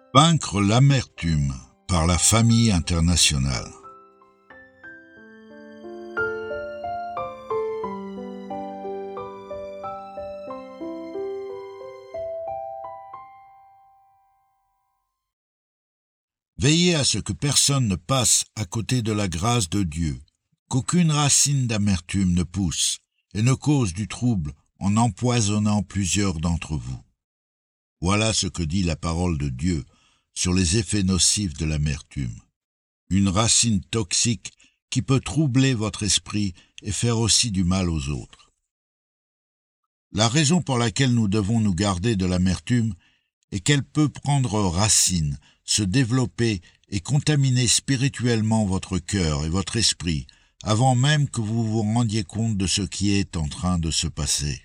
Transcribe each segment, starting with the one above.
Vaincre l'amertume par la famille internationale. Veillez à ce que personne ne passe à côté de la grâce de Dieu, qu'aucune racine d'amertume ne pousse et ne cause du trouble en empoisonnant plusieurs d'entre vous. Voilà ce que dit la parole de Dieu sur les effets nocifs de l'amertume. Une racine toxique qui peut troubler votre esprit et faire aussi du mal aux autres. La raison pour laquelle nous devons nous garder de l'amertume est qu'elle peut prendre racine, se développer et contaminer spirituellement votre cœur et votre esprit avant même que vous vous rendiez compte de ce qui est en train de se passer.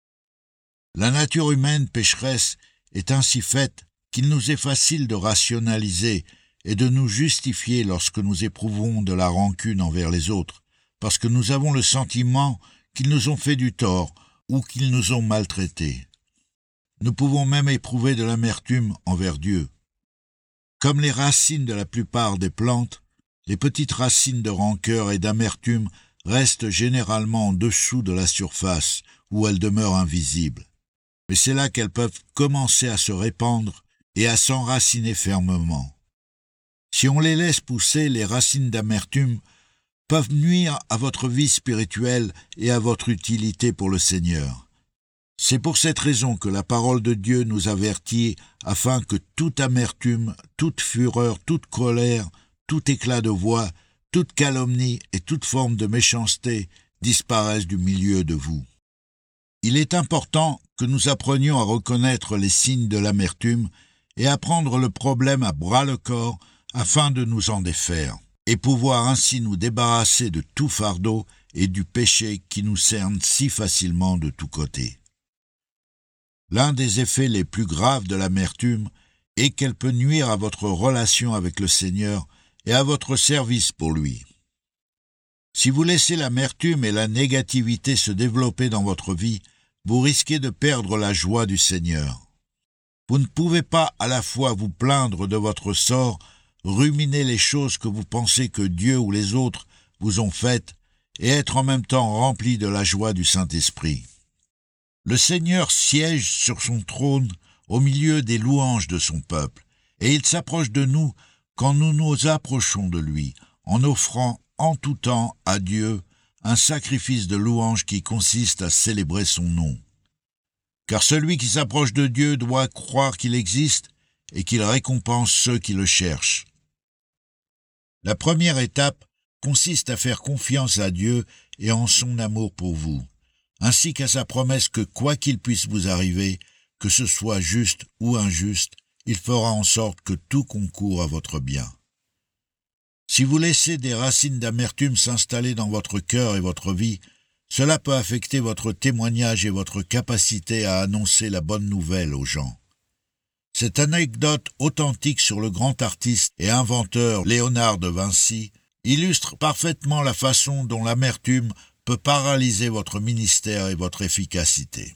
La nature humaine pécheresse est ainsi faite qu'il nous est facile de rationaliser et de nous justifier lorsque nous éprouvons de la rancune envers les autres, parce que nous avons le sentiment qu'ils nous ont fait du tort ou qu'ils nous ont maltraités. Nous pouvons même éprouver de l'amertume envers Dieu. Comme les racines de la plupart des plantes, les petites racines de rancœur et d'amertume restent généralement en dessous de la surface, où elles demeurent invisibles. Mais c'est là qu'elles peuvent commencer à se répandre et à s'enraciner fermement. Si on les laisse pousser, les racines d'amertume peuvent nuire à votre vie spirituelle et à votre utilité pour le Seigneur. C'est pour cette raison que la parole de Dieu nous avertit afin que toute amertume, toute fureur, toute colère, tout éclat de voix, toute calomnie et toute forme de méchanceté disparaissent du milieu de vous. Il est important que nous apprenions à reconnaître les signes de l'amertume et à prendre le problème à bras-le-corps afin de nous en défaire, et pouvoir ainsi nous débarrasser de tout fardeau et du péché qui nous cerne si facilement de tous côtés. L'un des effets les plus graves de l'amertume est qu'elle peut nuire à votre relation avec le Seigneur et à votre service pour lui. Si vous laissez l'amertume et la négativité se développer dans votre vie, vous risquez de perdre la joie du Seigneur. Vous ne pouvez pas à la fois vous plaindre de votre sort, ruminer les choses que vous pensez que Dieu ou les autres vous ont faites, et être en même temps rempli de la joie du Saint-Esprit. Le Seigneur siège sur son trône au milieu des louanges de son peuple, et il s'approche de nous quand nous nous approchons de lui, en offrant en tout temps à Dieu un sacrifice de louange qui consiste à célébrer son nom. Car celui qui s'approche de Dieu doit croire qu'il existe et qu'il récompense ceux qui le cherchent. La première étape consiste à faire confiance à Dieu et en son amour pour vous, ainsi qu'à sa promesse que quoi qu'il puisse vous arriver, que ce soit juste ou injuste, il fera en sorte que tout concourt à votre bien. Si vous laissez des racines d'amertume s'installer dans votre cœur et votre vie, cela peut affecter votre témoignage et votre capacité à annoncer la bonne nouvelle aux gens. Cette anecdote authentique sur le grand artiste et inventeur Léonard de Vinci illustre parfaitement la façon dont l'amertume peut paralyser votre ministère et votre efficacité.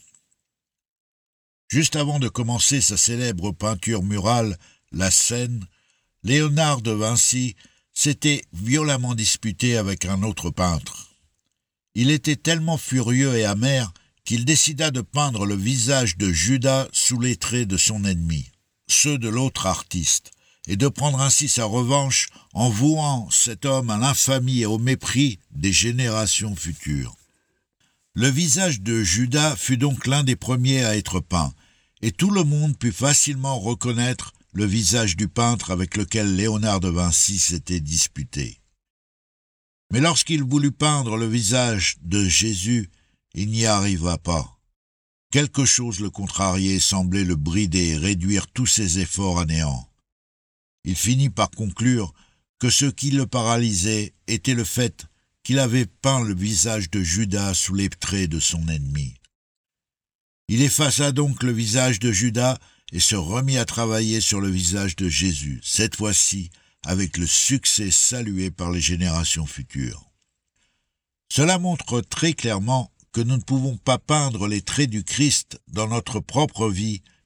Juste avant de commencer sa célèbre peinture murale, La Scène, Léonard de Vinci s'était violemment disputé avec un autre peintre. Il était tellement furieux et amer qu'il décida de peindre le visage de Judas sous les traits de son ennemi, ceux de l'autre artiste, et de prendre ainsi sa revanche en vouant cet homme à l'infamie et au mépris des générations futures. Le visage de Judas fut donc l'un des premiers à être peint, et tout le monde put facilement reconnaître le visage du peintre avec lequel Léonard de Vinci s'était disputé. Mais lorsqu'il voulut peindre le visage de Jésus, il n'y arriva pas. Quelque chose le contrariait, semblait le brider et réduire tous ses efforts à néant. Il finit par conclure que ce qui le paralysait était le fait qu'il avait peint le visage de Judas sous les traits de son ennemi. Il effaça donc le visage de Judas et se remit à travailler sur le visage de Jésus, cette fois-ci avec le succès salué par les générations futures. Cela montre très clairement que nous ne pouvons pas peindre les traits du Christ dans notre propre vie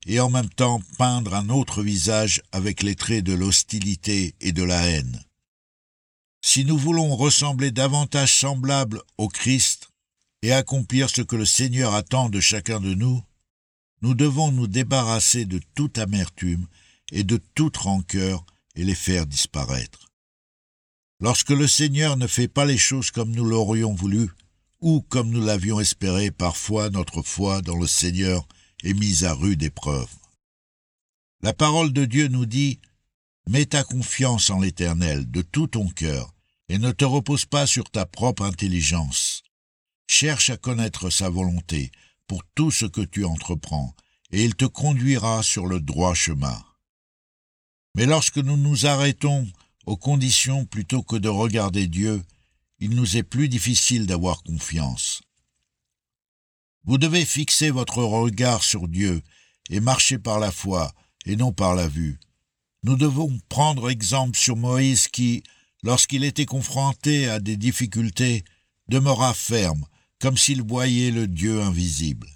et en même temps peindre un autre visage avec les traits de l'hostilité et de la haine. Si nous voulons ressembler davantage semblable au Christ et accomplir ce que le Seigneur attend de chacun de nous, nous devons nous débarrasser de toute amertume et de toute rancœur et les faire disparaître. Lorsque le Seigneur ne fait pas les choses comme nous l'aurions voulu, ou comme nous l'avions espéré, parfois notre foi dans le Seigneur est mise à rude épreuve. La parole de Dieu nous dit « Mets ta confiance en l'Éternel de tout ton cœur et ne te repose pas sur ta propre intelligence. Cherche à connaître sa volonté pour tout ce que tu entreprends, et il te conduira sur le droit chemin. » Mais lorsque nous nous arrêtons aux conditions plutôt que de regarder Dieu, il nous est plus difficile d'avoir confiance. Vous devez fixer votre regard sur Dieu et marcher par la foi et non par la vue. Nous devons prendre exemple sur Moïse qui, lorsqu'il était confronté à des difficultés, demeura ferme, comme s'il voyait le Dieu invisible.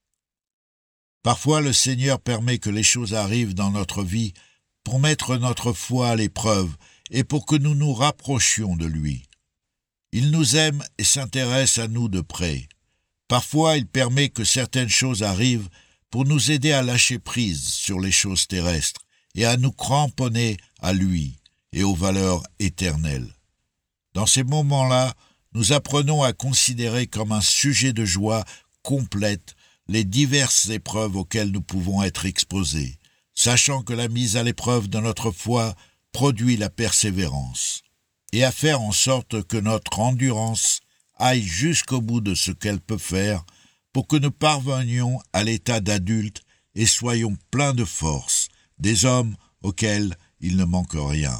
Parfois, le Seigneur permet que les choses arrivent dans notre vie pour mettre notre foi à l'épreuve et pour que nous nous rapprochions de lui. Il nous aime et s'intéresse à nous de près. Parfois, il permet que certaines choses arrivent pour nous aider à lâcher prise sur les choses terrestres et à nous cramponner à lui et aux valeurs éternelles. Dans ces moments-là, nous apprenons à considérer comme un sujet de joie complète les diverses épreuves auxquelles nous pouvons être exposés, sachant que la mise à l'épreuve de notre foi produit la persévérance, et à faire en sorte que notre endurance aille jusqu'au bout de ce qu'elle peut faire pour que nous parvenions à l'état d'adulte et soyons pleins de force, des hommes auxquels il ne manque rien.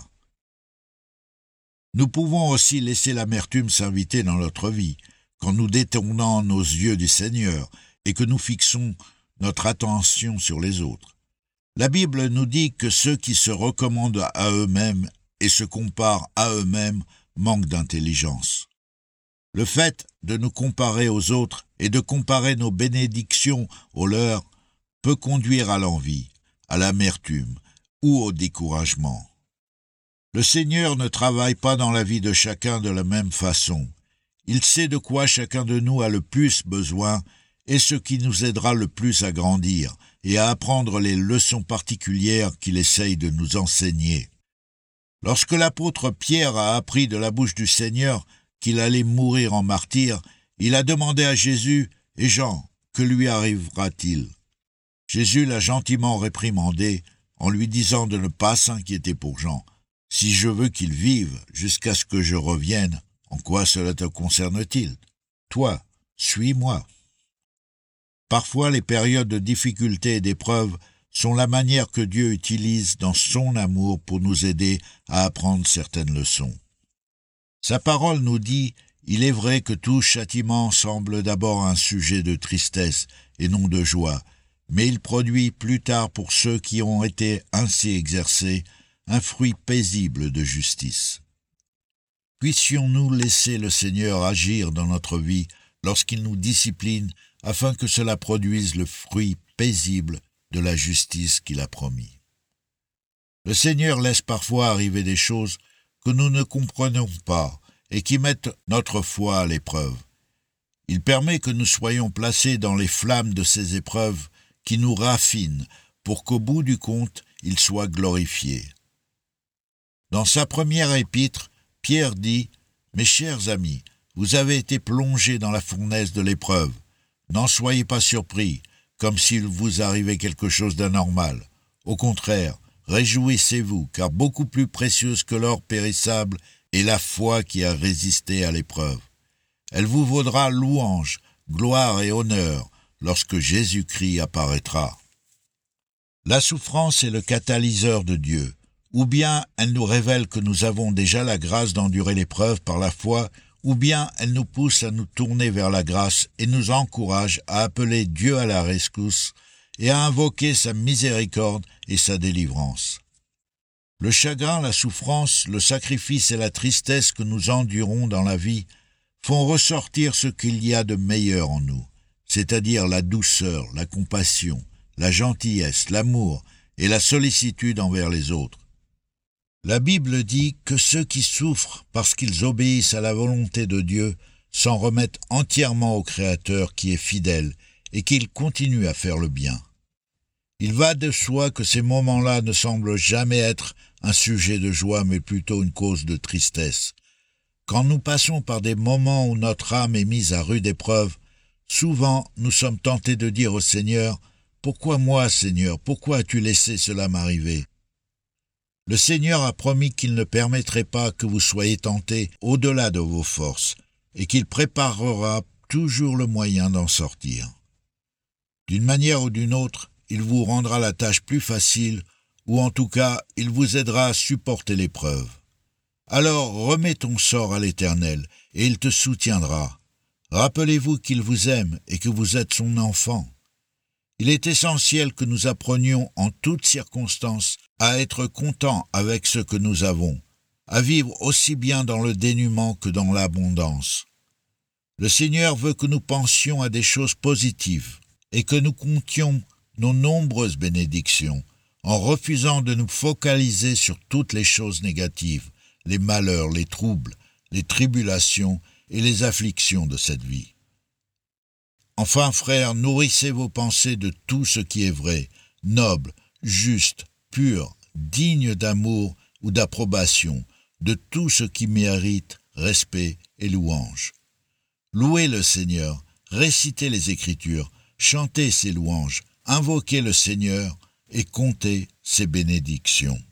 Nous pouvons aussi laisser l'amertume s'inviter dans notre vie, quand nous détournons nos yeux du Seigneur et que nous fixons notre attention sur les autres. La Bible nous dit que ceux qui se recommandent à eux-mêmes et se comparent à eux-mêmes manquent d'intelligence. Le fait de nous comparer aux autres et de comparer nos bénédictions aux leurs peut conduire à l'envie, à l'amertume ou au découragement. Le Seigneur ne travaille pas dans la vie de chacun de la même façon. Il sait de quoi chacun de nous a le plus besoin et ce qui nous aidera le plus à grandir et à apprendre les leçons particulières qu'il essaye de nous enseigner. Lorsque l'apôtre Pierre a appris de la bouche du Seigneur qu'il allait mourir en martyr, il a demandé à Jésus « Et Jean, que lui arrivera-t-il » Jésus l'a gentiment réprimandé en lui disant de ne pas s'inquiéter pour Jean. « Si je veux qu'il vive jusqu'à ce que je revienne, en quoi cela te concerne-t-il? Toi, suis-moi. » Parfois, les périodes de difficulté et d'épreuve sont la manière que Dieu utilise dans son amour pour nous aider à apprendre certaines leçons. Sa parole nous dit « Il est vrai que tout châtiment semble d'abord un sujet de tristesse et non de joie, mais il produit plus tard pour ceux qui ont été ainsi exercés un fruit paisible de justice. » Puissions-nous laisser le Seigneur agir dans notre vie lorsqu'il nous discipline afin que cela produise le fruit paisible de la justice qu'il a promis. Le Seigneur laisse parfois arriver des choses que nous ne comprenons pas et qui mettent notre foi à l'épreuve. Il permet que nous soyons placés dans les flammes de ces épreuves qui nous raffinent pour qu'au bout du compte, il soit glorifié. Dans sa première épître, Pierre dit « Mes chers amis, vous avez été plongés dans la fournaise de l'épreuve. N'en soyez pas surpris, comme s'il vous arrivait quelque chose d'anormal. Au contraire, réjouissez-vous, car beaucoup plus précieuse que l'or périssable est la foi qui a résisté à l'épreuve. Elle vous vaudra louange, gloire et honneur lorsque Jésus-Christ apparaîtra. » La souffrance est le catalyseur de Dieu, ou bien elle nous révèle que nous avons déjà la grâce d'endurer l'épreuve par la foi, ou bien elle nous pousse à nous tourner vers la grâce et nous encourage à appeler Dieu à la rescousse et à invoquer sa miséricorde et sa délivrance. Le chagrin, la souffrance, le sacrifice et la tristesse que nous endurons dans la vie font ressortir ce qu'il y a de meilleur en nous, c'est-à-dire la douceur, la compassion, la gentillesse, l'amour et la sollicitude envers les autres. La Bible dit que ceux qui souffrent parce qu'ils obéissent à la volonté de Dieu s'en remettent entièrement au Créateur qui est fidèle et qu'il continue à faire le bien. Il va de soi que ces moments-là ne semblent jamais être un sujet de joie mais plutôt une cause de tristesse. Quand nous passons par des moments où notre âme est mise à rude épreuve, souvent nous sommes tentés de dire au Seigneur « Pourquoi moi, Seigneur, pourquoi as-tu laissé cela m'arriver ?» Le Seigneur a promis qu'il ne permettrait pas que vous soyez tentés au-delà de vos forces et qu'il préparera toujours le moyen d'en sortir. D'une manière ou d'une autre, il vous rendra la tâche plus facile ou en tout cas, il vous aidera à supporter l'épreuve. Alors remets ton sort à l'Éternel et il te soutiendra. Rappelez-vous qu'il vous aime et que vous êtes son enfant. Il est essentiel que nous apprenions en toutes circonstances à être contents avec ce que nous avons, à vivre aussi bien dans le dénuement que dans l'abondance. Le Seigneur veut que nous pensions à des choses positives et que nous comptions nos nombreuses bénédictions en refusant de nous focaliser sur toutes les choses négatives, les malheurs, les troubles, les tribulations et les afflictions de cette vie. Enfin, frères, nourrissez vos pensées de tout ce qui est vrai, noble, juste, pur, digne d'amour ou d'approbation, de tout ce qui mérite respect et louange. Louez le Seigneur, récitez les Écritures, chantez ses louanges, invoquez le Seigneur et comptez ses bénédictions.